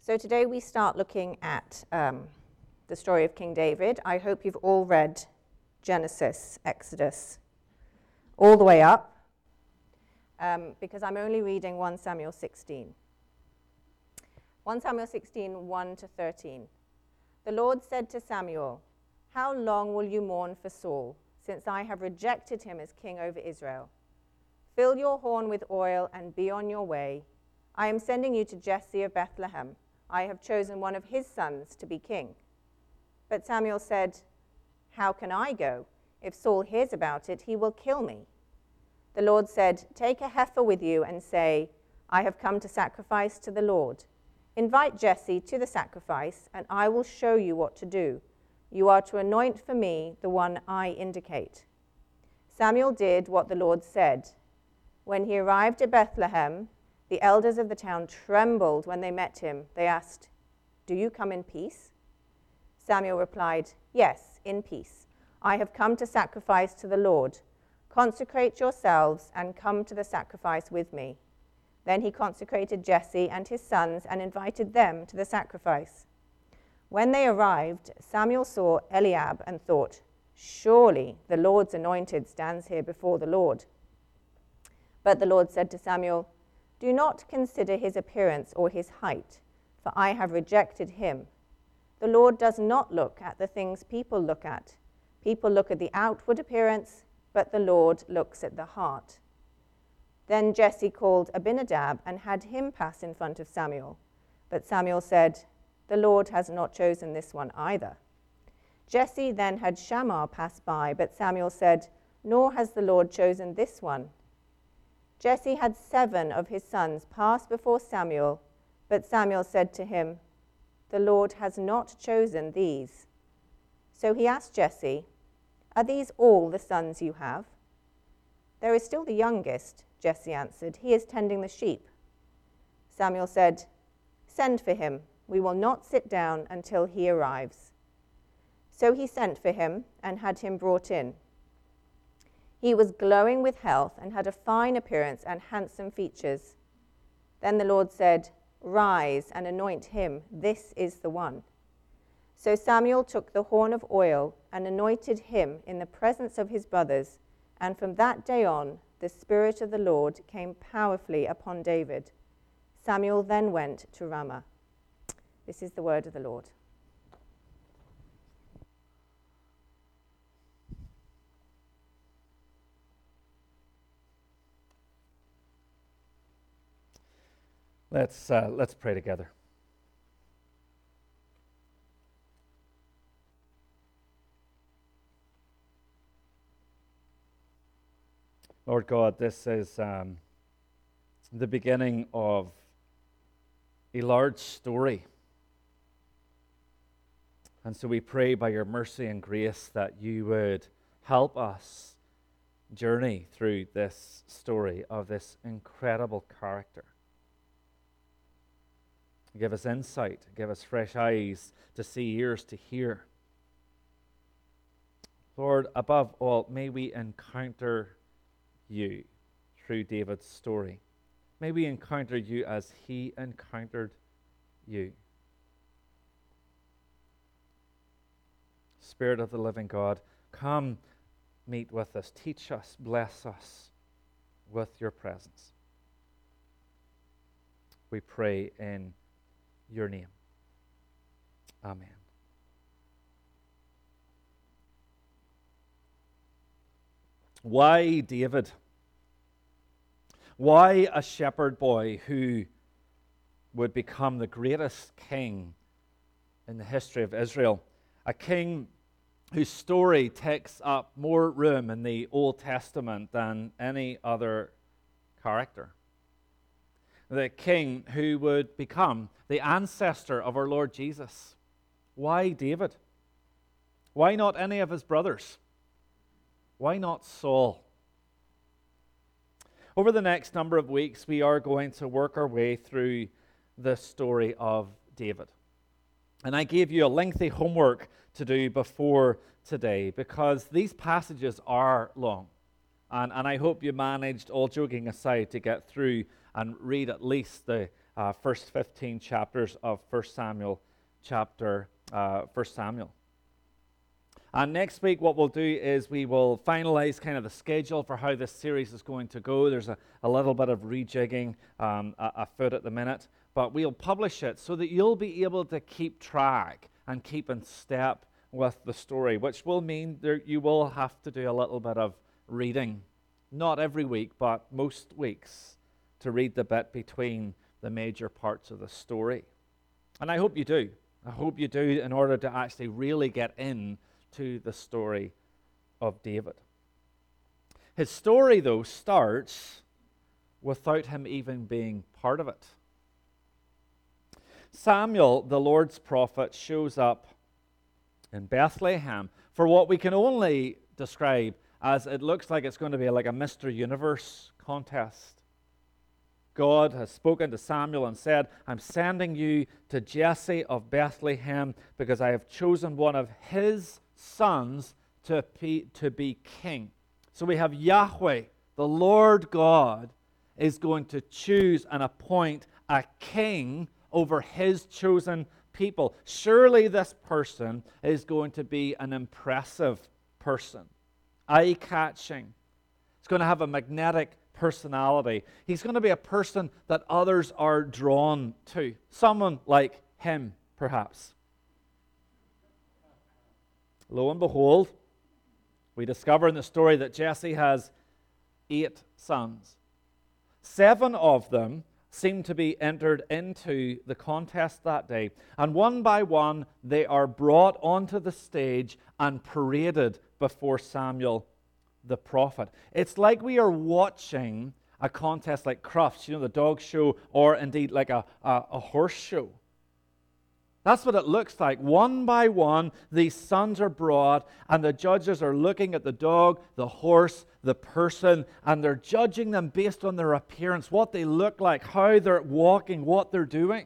So today we start looking at the story of King David. I hope you've all read Genesis, Exodus, all the way up, because I'm only reading 1 Samuel 16. 1 Samuel 16, 1 to 13. The Lord said to Samuel, "How long will you mourn for Saul, since I have rejected him as king over Israel? Fill your horn with oil and be on your way. I am sending you to Jesse of Bethlehem. I have chosen one of his sons to be king." But Samuel said, "How can I go? If Saul hears about it, he will kill me." The Lord said, "Take a heifer with you and say, 'I have come to sacrifice to the Lord.' Invite Jesse to the sacrifice, and I will show you what to do. You are to anoint for me the one I indicate." Samuel did what the Lord said. When he arrived at Bethlehem, the elders of the town trembled when they met him. They asked, "Do you come in peace?" Samuel replied, "Yes, in peace. I have come to sacrifice to the Lord. Consecrate yourselves and come to the sacrifice with me." Then he consecrated Jesse and his sons and invited them to the sacrifice. When they arrived, Samuel saw Eliab and thought, "Surely the Lord's anointed stands here before the Lord." But the Lord said to Samuel, "Do not consider his appearance or his height, for I have rejected him. The Lord does not look at the things people look at. People look at the outward appearance, but the Lord looks at the heart." Then Jesse called Abinadab and had him pass in front of Samuel. But Samuel said, "The Lord has not chosen this one either." Jesse then had Shammah pass by, but Samuel said, "Nor has the Lord chosen this one." Jesse had 7 of his sons pass before Samuel, but Samuel said to him, "The Lord has not chosen these." So he asked Jesse, "Are these all the sons you have?" "There is still the youngest," Jesse answered. "He is tending the sheep." Samuel said, "Send for him. We will not sit down until he arrives." So he sent for him and had him brought in. He was glowing with health and had a fine appearance and handsome features. Then the Lord said, "Rise and anoint him. This is the one." So Samuel took the horn of oil and anointed him in the presence of his brothers, and from that day on, the Spirit of the Lord came powerfully upon David. Samuel then went to Ramah. This is the word of the Lord. Let's pray together. Lord God, this is the beginning of a large story. And so we pray by your mercy and grace that you would help us journey through this story of this incredible character. Give us insight, give us fresh eyes to see, ears to hear. Lord, above all, may we encounter you through David's story. May we encounter you as he encountered you. Spirit of the living God, come meet with us, teach us, bless us with your presence. We pray in your name. Amen. Why David? Why a shepherd boy who would become the greatest king in the history of Israel? A king whose story takes up more room in the Old Testament than any other character. The king who would become the ancestor of our Lord Jesus. Why David? Why not any of his brothers? Why not Saul? Over the next number of weeks, we are going to work our way through the story of David. And I gave you a lengthy homework to do before today because these passages are long. And I hope you managed, all joking aside, to get through and read at least the first 15 chapters of 1 Samuel. And next week, what we'll do is we will finalize kind of the schedule for how this series is going to go. There's a little bit of rejigging afoot at the minute, but we'll publish it so that you'll be able to keep track and keep in step with the story, which will mean you will have to do a little bit of reading. Not every week, but most weeks, to read the bit between the major parts of the story. And I hope you do. I hope you do in order to actually really get in to the story of David. His story, though, starts without him even being part of it. Samuel, the Lord's prophet, shows up in Bethlehem for what we can only describe as it looks like it's going to be like a Mr. Universe contest. God has spoken to Samuel and said, I'm sending you to Jesse of Bethlehem because I have chosen one of his sons to be king. So we have Yahweh, the Lord God, is going to choose and appoint a king over his chosen people. Surely this person is going to be an impressive person, eye-catching. He's going to have a magnetic personality. He's going to be a person that others are drawn to. Someone like him, perhaps. Lo and behold, we discover in the story that Jesse has 8 sons. 7 of them seem to be entered into the contest that day. And one by one, they are brought onto the stage and paraded before Samuel the prophet. It's like we are watching a contest like Crufts, the dog show, or indeed like a horse show. That's what it looks like. One by one, these sons are brought, and the judges are looking at the dog, the horse, the person, and they're judging them based on their appearance, what they look like, how they're walking, what they're doing.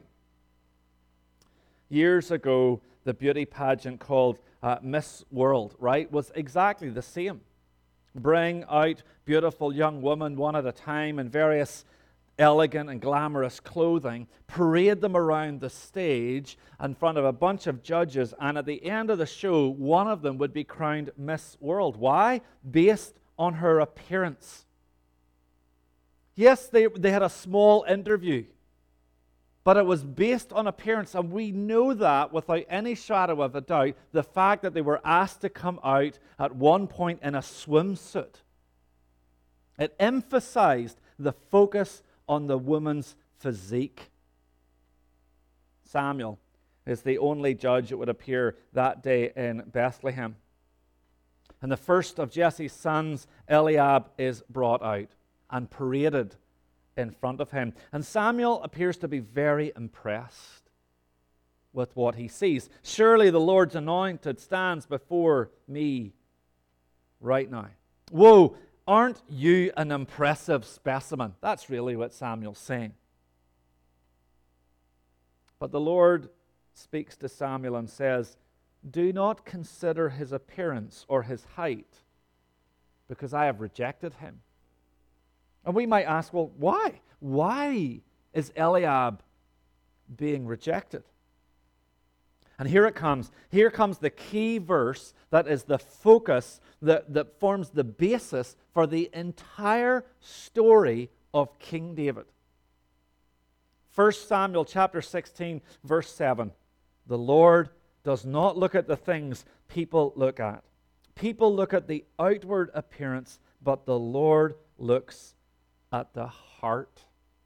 Years ago, the beauty pageant called Miss World, right, was exactly the same. Bring out beautiful young women one at a time in various elegant and glamorous clothing, parade them around the stage in front of a bunch of judges, and at the end of the show, one of them would be crowned Miss World. Why? Based on her appearance. Yes, they had a small interview, but it was based on appearance, and we know that without any shadow of a doubt, the fact that they were asked to come out at one point in a swimsuit. It emphasized the focus on the woman's physique. Samuel is the only judge, it would appear, that day in Bethlehem. And the first of Jesse's sons, Eliab, is brought out and paraded in front of him. And Samuel appears to be very impressed with what he sees. Surely the Lord's anointed stands before me right now. Whoa! Aren't you an impressive specimen? That's really what Samuel's saying. But the Lord speaks to Samuel and says, do not consider his appearance or his height, because I have rejected him. And we might ask, well, why? Why is Eliab being rejected? And here it comes. Here comes the key verse that is the focus, that forms the basis for the entire story of King David. 1 Samuel chapter 16, verse 7. The Lord does not look at the things people look at. People look at the outward appearance, but the Lord looks at the heart.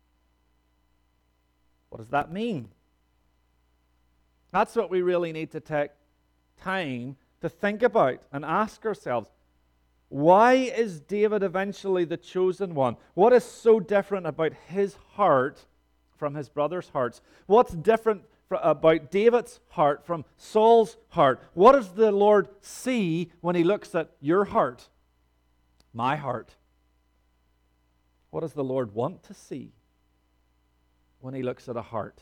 What does that mean? That's what we really need to take time to think about and ask ourselves. Why is David eventually the chosen one? What is so different about his heart from his brothers' hearts? What's different about David's heart from Saul's heart? What does the Lord see when he looks at your heart? My heart. What does the Lord want to see when he looks at a heart?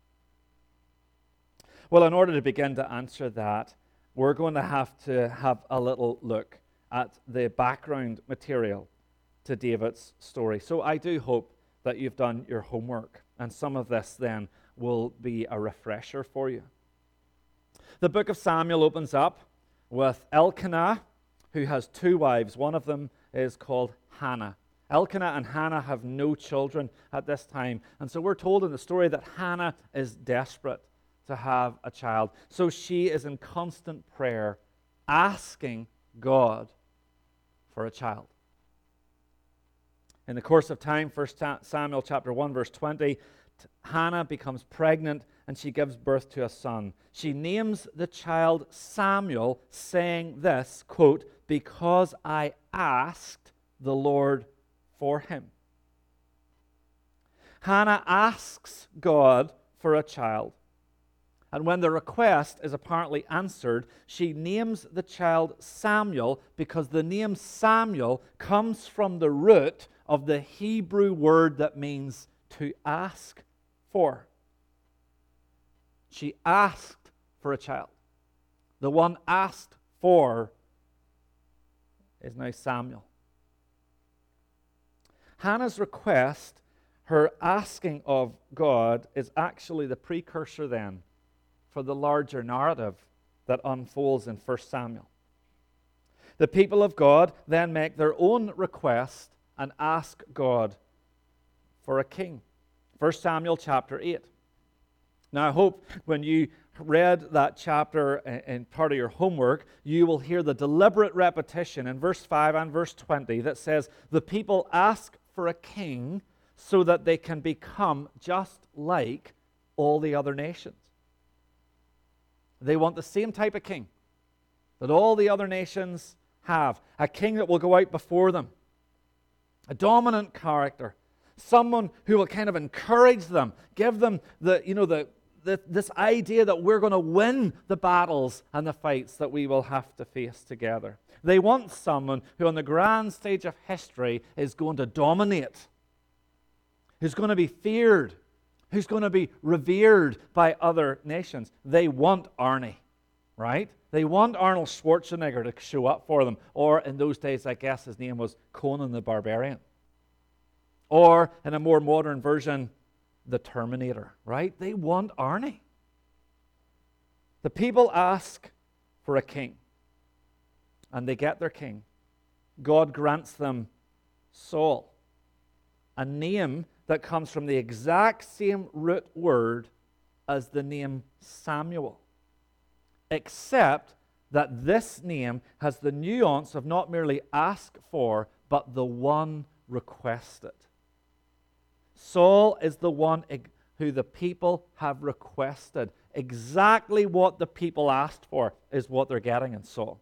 Well, in order to begin to answer that, we're going to have a little look at the background material to David's story. So I do hope that you've done your homework. And some of this then will be a refresher for you. The book of Samuel opens up with Elkanah, who has two wives. One of them is called Hannah. Elkanah and Hannah have no children at this time. And so we're told in the story that Hannah is desperate to have a child. So she is in constant prayer, asking God for a child. In the course of time, 1 Samuel chapter 1, verse 20, Hannah becomes pregnant and she gives birth to a son. She names the child Samuel, saying this, quote, "Because I asked the Lord for him." Hannah asks God for a child. And when the request is apparently answered, she names the child Samuel because the name Samuel comes from the root of the Hebrew word that means to ask for. She asked for a child. The one asked for is now Samuel. Hannah's request, her asking of God, is actually the precursor then for the larger narrative that unfolds in 1 Samuel. The people of God then make their own request and ask God for a king. 1 Samuel chapter 8. Now I hope when you read that chapter in part of your homework, you will hear the deliberate repetition in verse 5 and verse 20 that says, the people ask for a king so that they can become just like all the other nations. They want the same type of king that all the other nations have. A king that will go out before them. A dominant character. Someone who will kind of encourage them, give them this idea that we're going to win the battles and the fights that we will have to face together. They want someone who on the grand stage of history is going to dominate, who's going to be feared, who's going to be revered by other nations. They want Arnie, right? They want Arnold Schwarzenegger to show up for them. Or in those days, I guess his name was Conan the Barbarian. Or in a more modern version, the Terminator, right? They want Arnie. The people ask for a king, and they get their king. God grants them Saul, a name that comes from the exact same root word as the name Samuel, except that this name has the nuance of not merely ask for, but the one requested. Saul is the one who the people have requested. Exactly what the people asked for is what they're getting in Saul.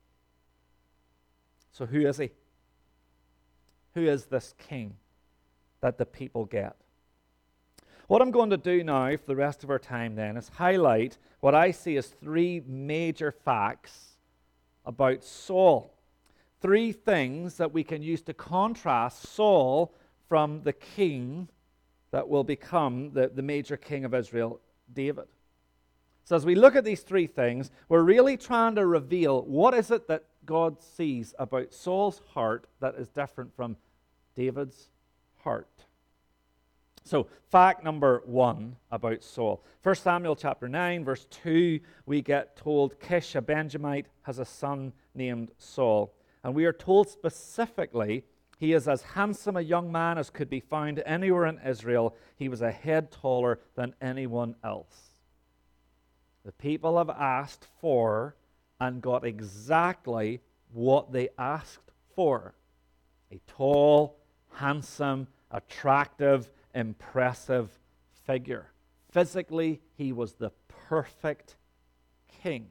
So who is he? Who is this king that the people get? What I'm going to do now for the rest of our time then is highlight what I see as three major facts about Saul. Three things that we can use to contrast Saul from the king that will become the major king of Israel, David. So as we look at these three things, we're really trying to reveal what is it that God sees about Saul's heart that is different from David's heart. So, fact number one about Saul. 1 Samuel chapter 9, verse 2, we get told Kish, a Benjamite, has a son named Saul. And we are told specifically he is as handsome a young man as could be found anywhere in Israel. He was a head taller than anyone else. The people have asked for and got exactly what they asked for. A tall, handsome, attractive, impressive figure. Physically, he was the perfect king.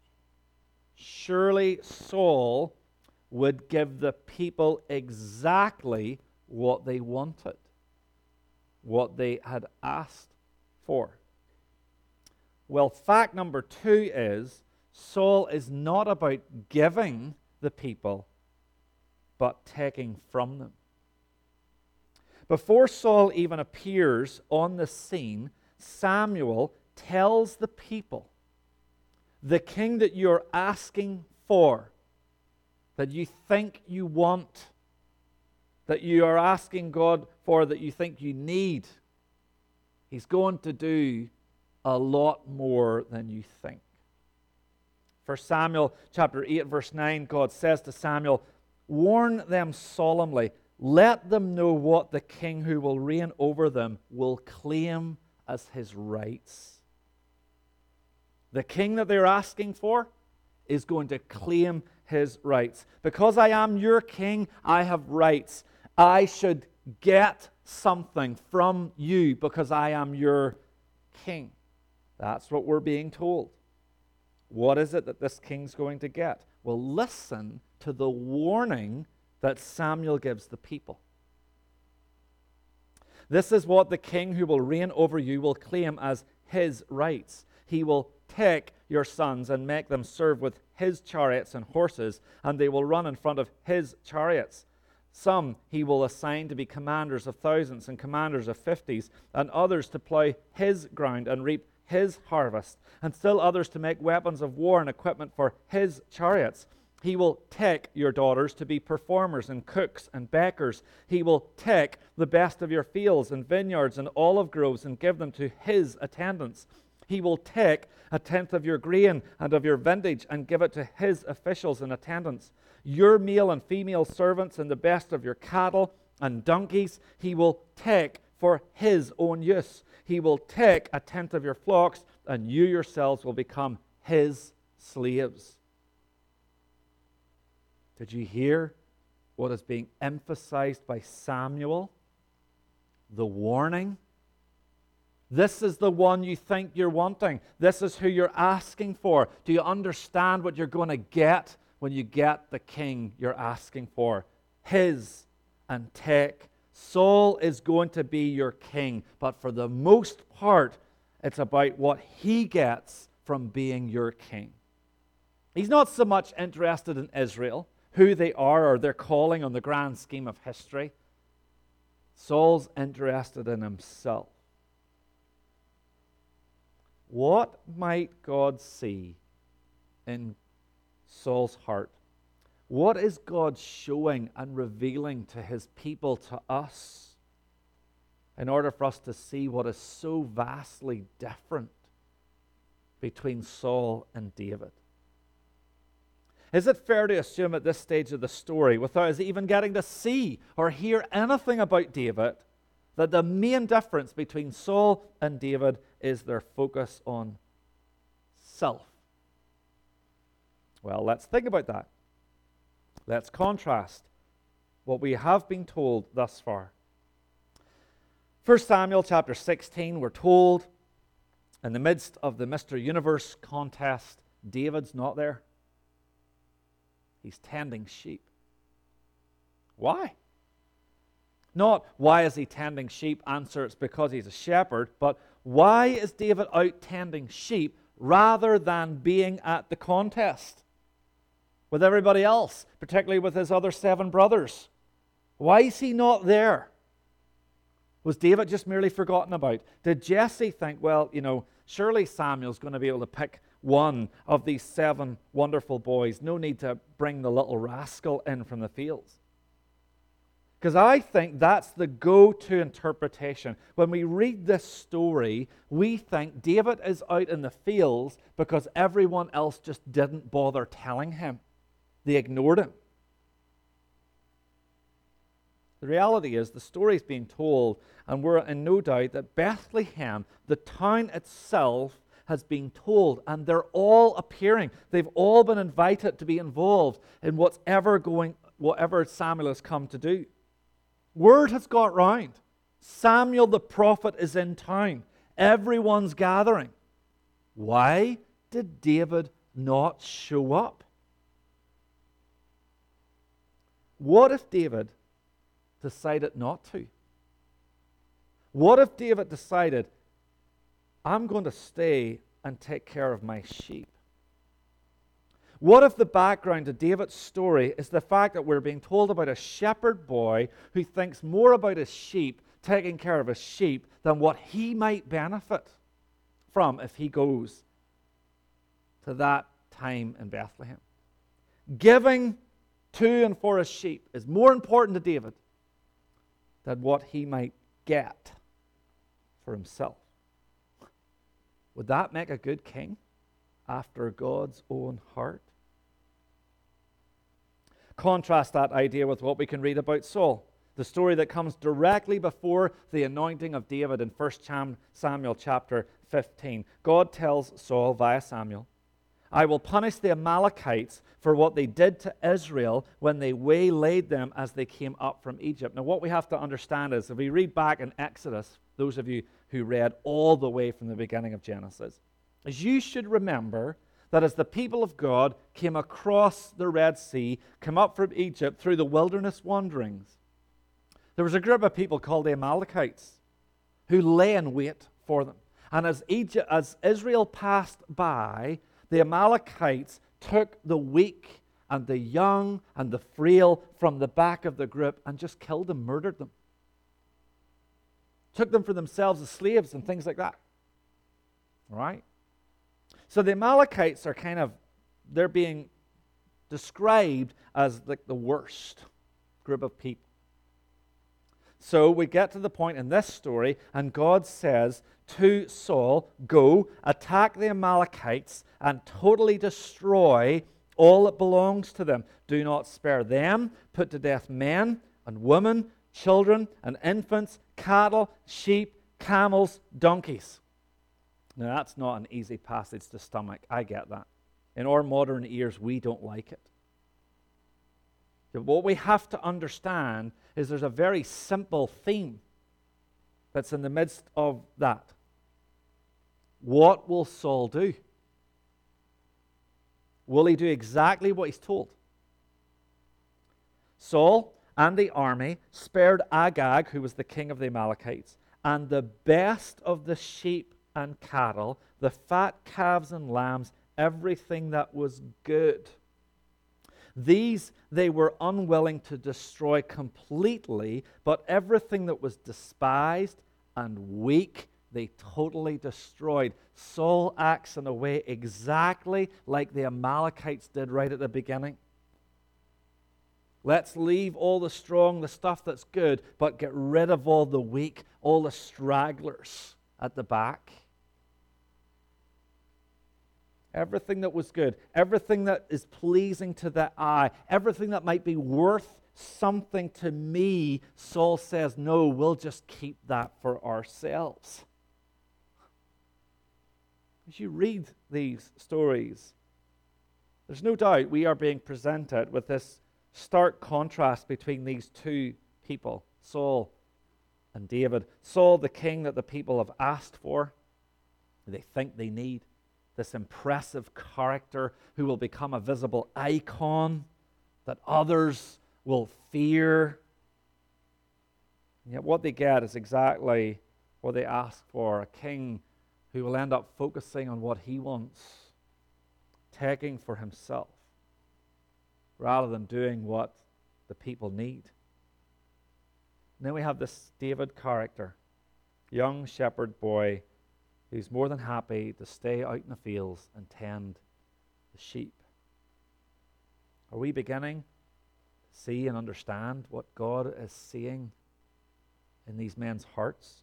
Surely Saul would give the people exactly what they wanted, what they had asked for. Well, fact number two is Saul is not about giving the people, but taking from them. Before Saul even appears on the scene, Samuel tells the people, the king that you're asking for, that you think you want, that you are asking God for, that you think you need, He's going to do a lot more than you think. 1 Samuel chapter 8, verse 9, God says to Samuel, "Warn them solemnly. Let them know what the king who will reign over them will claim as his rights." The king that they're asking for is going to claim his rights. Because I am your king, I have rights. I should get something from you because I am your king. That's what we're being told. What is it that this king's going to get? Well, listen to the warning that Samuel gives the people. This is what the king who will reign over you will claim as his rights. He will take your sons and make them serve with his chariots and horses, and they will run in front of his chariots. Some he will assign to be commanders of thousands and commanders of fifties, and others to plow his ground and reap his harvest, and still others to make weapons of war and equipment for his chariots. He will take your daughters to be performers and cooks and bakers. He will take the best of your fields and vineyards and olive groves and give them to his attendants. He will take a tenth of your grain and of your vintage and give it to his officials and attendants. Your male and female servants and the best of your cattle and donkeys he will take for his own use. He will take a tenth of your flocks, and you yourselves will become his slaves. Did you hear what is being emphasized by Samuel? The warning. This is the one you think you're wanting. This is who you're asking for. Do you understand what you're going to get when you get the king you're asking for? His and take. Saul is going to be your king, but for the most part, it's about what he gets from being your king. He's not so much interested in Israel, who they are or their calling on the grand scheme of history. Saul's interested in himself. What might God see in Saul's heart? What is God showing and revealing to his people, to us, in order for us to see what is so vastly different between Saul and David? Is it fair to assume at this stage of the story, without us even getting to see or hear anything about David, that the main difference between Saul and David is their focus on self? Well, let's think about that. Let's contrast what we have been told thus far. 1 Samuel chapter 16, we're told in the midst of the Mr. Universe contest, David's not there. He's tending sheep. Why? Not why is he tending sheep? Answer, it's because he's a shepherd. But why is David out tending sheep rather than being at the contest with everybody else, particularly with his other 7 brothers? Why is he not there? Was David just merely forgotten about? Did Jesse think, well, surely Samuel's going to be able to pick one of these 7 wonderful boys. No need to bring the little rascal in from the fields. Because I think that's the go-to interpretation. When we read this story, we think David is out in the fields because everyone else just didn't bother telling him. They ignored him. The reality is the story is being told, and we're in no doubt that Bethlehem, the town itself, has been told, and they're all appearing. They've all been invited to be involved in whatever Samuel has come to do. Word has got round. Samuel the prophet is in town. Everyone's gathering. Why did David not show up? What if David decided not to? What if David decided, I'm going to stay and take care of my sheep? What if the background to David's story is the fact that we're being told about a shepherd boy who thinks more about his sheep, taking care of his sheep, than what he might benefit from if he goes to that time in Bethlehem? Giving to and for his sheep is more important to David than what he might get for himself. Would that make a good king after God's own heart? Contrast that idea with what we can read about Saul, the story that comes directly before the anointing of David in 1 Samuel chapter 15. God tells Saul via Samuel, I will punish the Amalekites for what they did to Israel when they waylaid them as they came up from Egypt. Now, what we have to understand is, if we read back in Exodus, those of you who read all the way from the beginning of Genesis, is you should remember that as the people of God came across the Red Sea, come up from Egypt through the wilderness wanderings, there was a group of people called the Amalekites who lay in wait for them. And as Israel passed by, the Amalekites took the weak and the young and the frail from the back of the group and just killed them, murdered them. Took them for themselves as slaves and things like that. All right? So the Amalekites are they're being described as like the worst group of people. So we get to the point in this story, and God says to Saul, go, attack the Amalekites, and totally destroy all that belongs to them. Do not spare them. Put to death men and women, children and infants, cattle, sheep, camels, donkeys. Now, that's not an easy passage to stomach. I get that. In our modern ears, we don't like it. But what we have to understand is there's a very simple theme that's in the midst of that. What will Saul do? Will he do exactly what he's told? Saul and the army spared Agag, who was the king of the Amalekites, and the best of the sheep and cattle, the fat calves and lambs, everything that was good. These they were unwilling to destroy completely, but everything that was despised and weak, they totally destroyed. Saul acts in a way exactly like the Amalekites did right at the beginning. Let's leave all the strong, the stuff that's good, but get rid of all the weak, all the stragglers at the back. Everything that was good, everything that is pleasing to the eye, everything that might be worth something to me, Saul says, no, we'll just keep that for ourselves. As you read these stories, there's no doubt we are being presented with this stark contrast between these two people, Saul and David. Saul, the king that the people have asked for, they think they need. This impressive character who will become a visible icon that others will fear. And yet what they get is exactly what they ask for, a king who will end up focusing on what he wants, taking for himself, rather than doing what the people need. And then we have this David character, young shepherd boy, who's more than happy to stay out in the fields and tend the sheep. Are we beginning to see and understand what God is seeing in these men's hearts?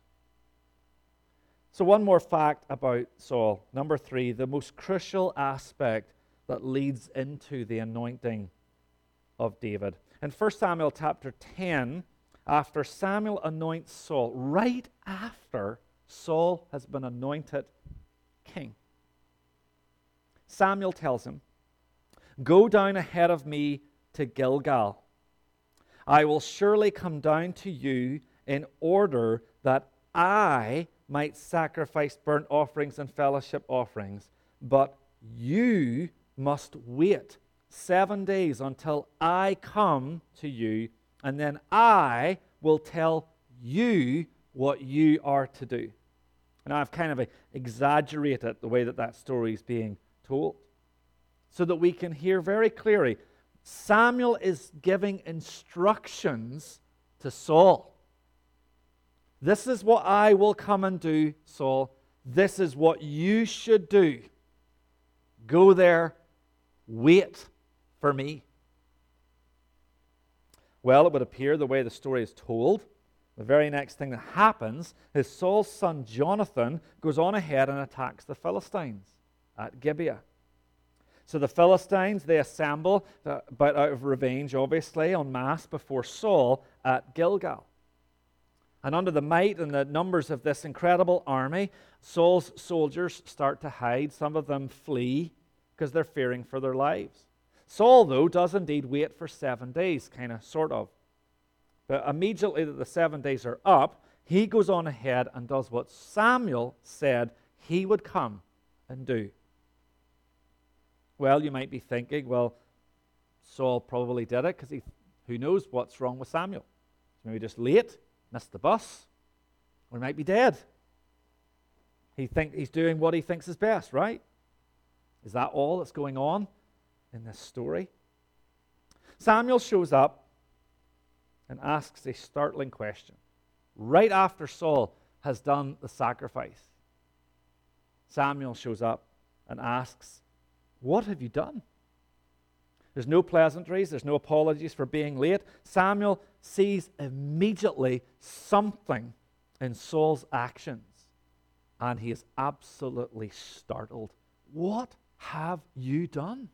So one more fact about Saul. Number 3, the most crucial aspect that leads into the anointing of David. In 1 Samuel chapter 10, after Samuel anoints Saul, right after Saul has been anointed king, Samuel tells him, go down ahead of me to Gilgal. I will surely come down to you in order that I might sacrifice burnt offerings and fellowship offerings, but you must wait 7 days until I come to you, and then I will tell you what you are to do. And I've kind of exaggerated the way that that story is being told, so that we can hear very clearly Samuel is giving instructions to Saul. This is what I will come and do, Saul. This is what you should do. Go there, wait for me. Well, it would appear the way the story is told The very next thing that happens is Saul's son Jonathan goes on ahead and attacks the Philistines at Gibeah. So the Philistines, they assemble, but out of revenge, obviously, en masse before Saul at Gilgal. And under the might and the numbers of this incredible army, Saul's soldiers start to hide. Some of them flee because they're fearing for their lives. Saul, though, does indeed wait for 7 days, kind of, sort of. But immediately that the 7 days are up, he goes on ahead and does what Samuel said he would come and do. Well, you might be thinking, well, Saul probably did it because who knows what's wrong with Samuel. He's maybe just late, missed the bus, or he might be dead. He's doing what he thinks is best, right? Is that all that's going on in this story? Samuel shows up and asks a startling question. Right after Saul has done the sacrifice, Samuel shows up and asks, "What have you done?" There's no pleasantries, there's no apologies for being late. Samuel sees immediately something in Saul's actions, and he is absolutely startled. "What have you done?"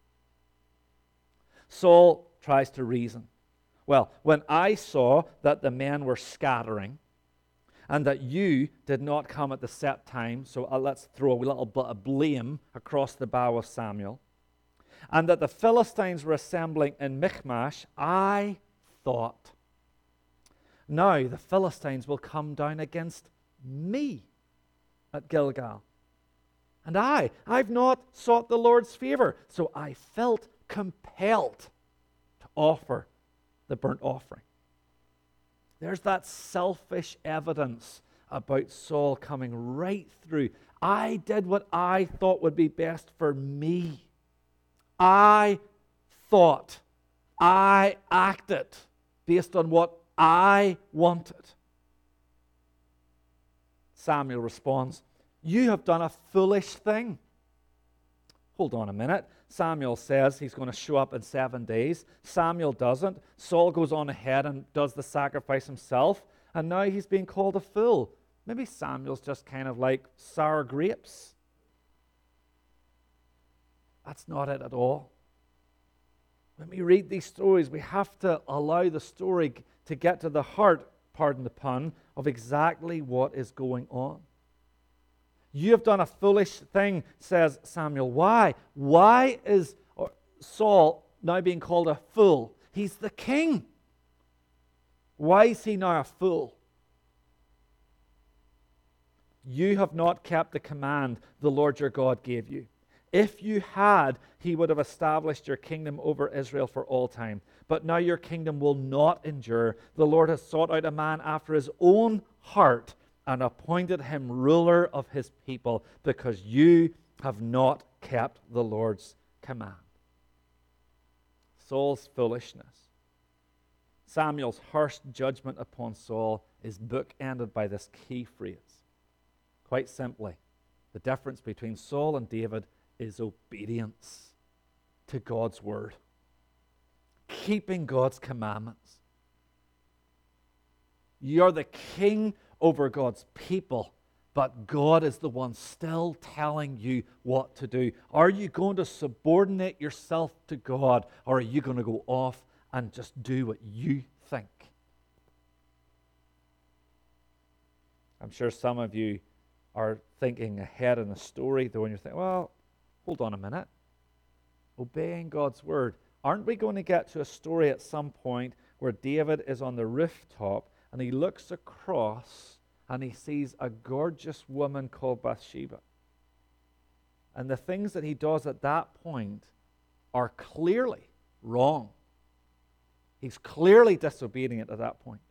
Saul tries to reason. "Well, when I saw that the men were scattering and that you did not come at the set time," so let's throw a little bit of blame across the bow of Samuel, "and that the Philistines were assembling in Michmash, I thought, now the Philistines will come down against me at Gilgal. And I've not sought the Lord's favor, so I felt compelled to offer the burnt offering." There's that selfish evidence about Saul coming right through. I did what I thought would be best for me. I thought. I acted based on what I wanted. Samuel responds, "You have done a foolish thing." Hold on a minute. Samuel says he's going to show up in 7 days. Samuel doesn't. Saul goes on ahead and does the sacrifice himself, and now he's being called a fool. Maybe Samuel's just kind of like sour grapes. That's not it at all. When we read these stories, we have to allow the story to get to the heart, pardon the pun, of exactly what is going on. "You have done a foolish thing," says Samuel. Why? Why is Saul now being called a fool? He's the king. Why is he now a fool? "You have not kept the command the Lord your God gave you. If you had, he would have established your kingdom over Israel for all time. But now your kingdom will not endure. The Lord has sought out a man after his own heart and appointed him ruler of his people, because you have not kept the Lord's command." Saul's foolishness. Samuel's harsh judgment upon Saul is bookended by this key phrase. Quite simply, the difference between Saul and David is obedience to God's word, keeping God's commandments. You're the king over God's people, but God is the one still telling you what to do. Are you going to subordinate yourself to God, or are you going to go off and just do what you think? I'm sure some of you are thinking ahead in the story, though, and you're thinking, well, hold on a minute. Obeying God's word. Aren't we going to get to a story at some point where David is on the rooftop and he looks across and he sees a gorgeous woman called Bathsheba? And the things that he does at that point are clearly wrong. He's clearly disobedient at that point.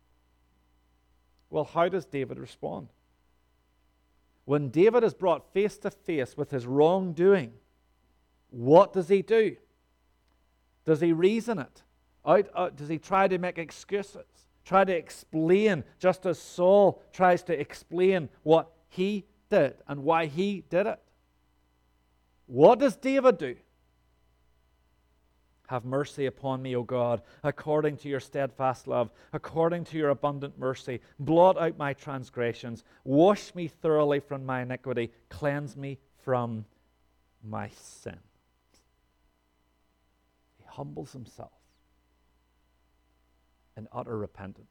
Well, how does David respond? When David is brought face to face with his wrongdoing, what does he do? Does he reason it out? Does he try to make excuses? Try to explain, just as Saul tries to explain what he did and why he did it? What does David do? Have mercy upon me, O God, according to your steadfast love, according to your abundant mercy. Blot out my transgressions. Wash me thoroughly from my iniquity. Cleanse me from my sin. He humbles himself in utter repentance.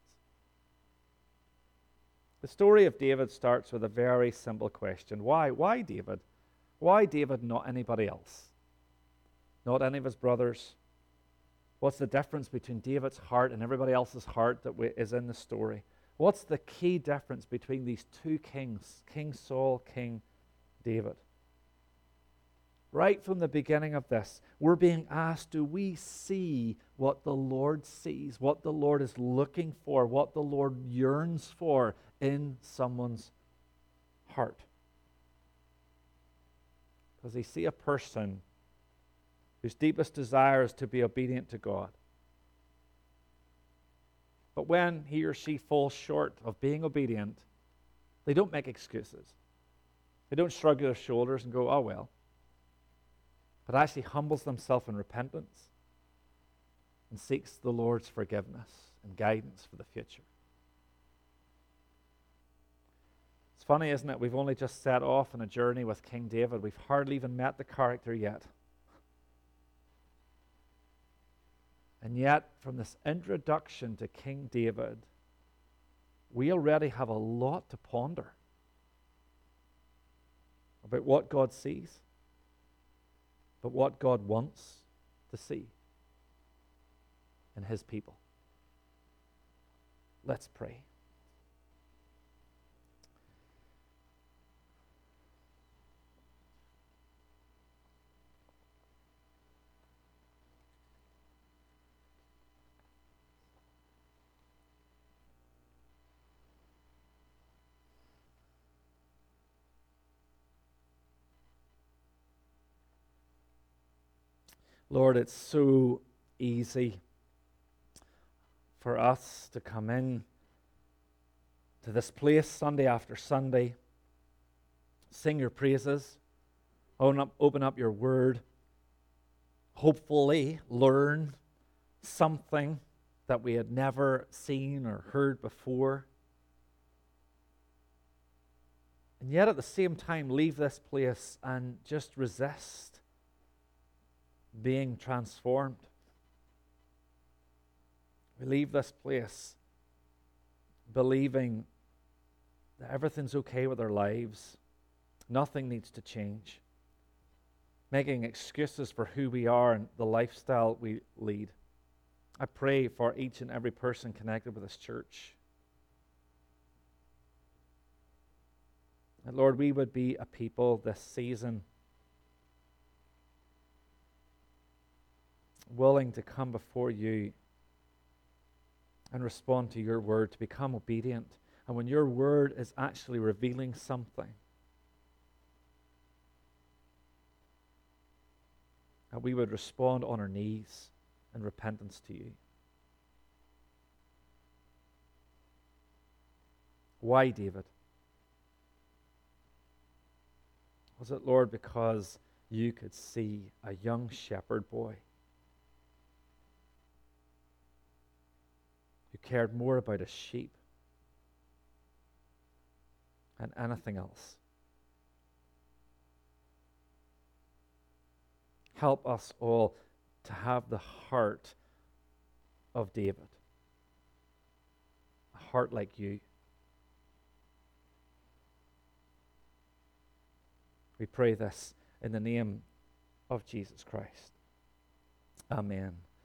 The story of David starts with a very simple question. Why? Why David? Why David, not anybody else? Not any of his brothers? What's the difference between David's heart and everybody else's heart that is in the story? What's the key difference between these two kings, King Saul, King David? Right from the beginning of this, we're being asked, do we see what the Lord sees, what the Lord is looking for, what the Lord yearns for in someone's heart? Does he see a person whose deepest desire is to be obedient to God? But when he or she falls short of being obedient, they don't make excuses. They don't shrug their shoulders and go, oh well. But actually humbles themselves in repentance and seeks the Lord's forgiveness and guidance for the future. It's funny, isn't it? We've only just set off on a journey with King David. We've hardly even met the character yet. And yet, from this introduction to King David, we already have a lot to ponder about what God sees, but what God wants to see in his people. Let's pray. Lord, it's so easy for us to come in to this place Sunday after Sunday, sing your praises, open up your word, hopefully learn something that we had never seen or heard before, and yet at the same time leave this place and just resist being transformed. We leave this place believing that everything's okay with our lives, nothing needs to change, making excuses for who we are and the lifestyle we lead. I pray for each and every person connected with this church. And Lord, we would be a people this season willing to come before you and respond to your word, to become obedient. And when your word is actually revealing something, that we would respond on our knees in repentance to you. Why, David? Was it, Lord, because you could see a young shepherd boy who cared more about his sheep than anything else? Help us all to have the heart of David, a heart like you. We pray this in the name of Jesus Christ. Amen.